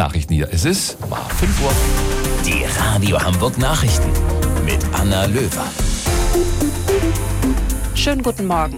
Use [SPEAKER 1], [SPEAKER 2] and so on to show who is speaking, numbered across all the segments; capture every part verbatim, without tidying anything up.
[SPEAKER 1] Nachrichten hier. Es ist fünf Uhr.
[SPEAKER 2] Die Radio Hamburg Nachrichten mit Anna Löwer.
[SPEAKER 3] Schönen guten Morgen.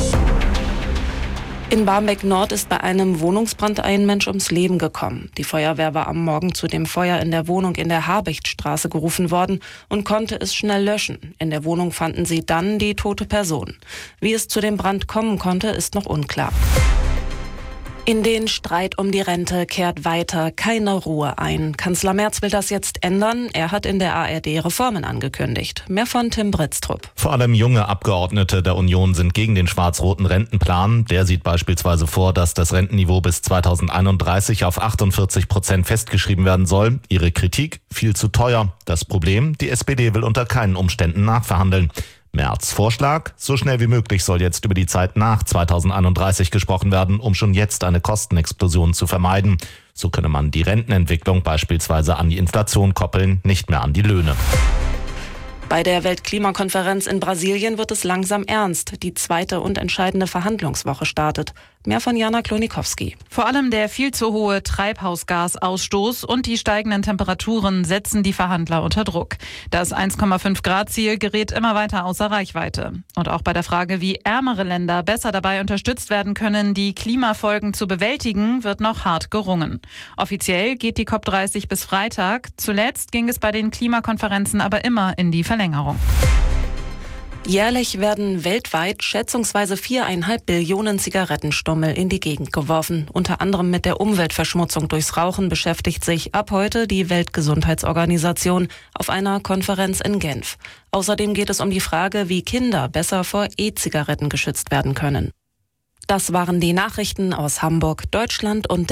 [SPEAKER 3] In Barmbek-Nord ist bei einem Wohnungsbrand ein Mensch ums Leben gekommen. Die Feuerwehr war am Morgen zu dem Feuer in der Wohnung in der Habichtstraße gerufen worden und konnte es schnell löschen. In der Wohnung fanden sie dann die tote Person. Wie es zu dem Brand kommen konnte, ist noch unklar. In den Streit um die Rente kehrt weiter keine Ruhe ein. Kanzler Merz will das jetzt ändern. Er hat in der A R D Reformen angekündigt. Mehr von Tim Britztrup.
[SPEAKER 4] Vor allem junge Abgeordnete der Union sind gegen den schwarz-roten Rentenplan. Der sieht beispielsweise vor, dass das Rentenniveau bis zweitausendeinunddreißig auf achtundvierzig Prozent festgeschrieben werden soll. Ihre Kritik: viel zu teuer. Das Problem: die S P D will unter keinen Umständen nachverhandeln. Merz' Vorschlag: so schnell wie möglich soll jetzt über die Zeit nach zweitausendeinunddreißig gesprochen werden, um schon jetzt eine Kostenexplosion zu vermeiden. So könne man die Rentenentwicklung beispielsweise an die Inflation koppeln, nicht mehr an die Löhne.
[SPEAKER 3] Bei der Weltklimakonferenz in Brasilien wird es langsam ernst. Die zweite und entscheidende Verhandlungswoche startet. Mehr von Jana Klonikowski.
[SPEAKER 5] Vor allem der viel zu hohe Treibhausgasausstoß und die steigenden Temperaturen setzen die Verhandler unter Druck. Das eins Komma fünf Grad Ziel gerät immer weiter außer Reichweite. Und auch bei der Frage, wie ärmere Länder besser dabei unterstützt werden können, die Klimafolgen zu bewältigen, wird noch hart gerungen. Offiziell geht die COP dreißig bis Freitag. Zuletzt ging es bei den Klimakonferenzen aber immer in die Verlängerung.
[SPEAKER 3] Jährlich werden weltweit schätzungsweise viereinhalb Billionen Zigarettenstummel in die Gegend geworfen. Unter anderem mit der Umweltverschmutzung durchs Rauchen beschäftigt sich ab heute die Weltgesundheitsorganisation auf einer Konferenz in Genf. Außerdem geht es um die Frage, wie Kinder besser vor E-Zigaretten geschützt werden können. Das waren die Nachrichten aus Hamburg, Deutschland und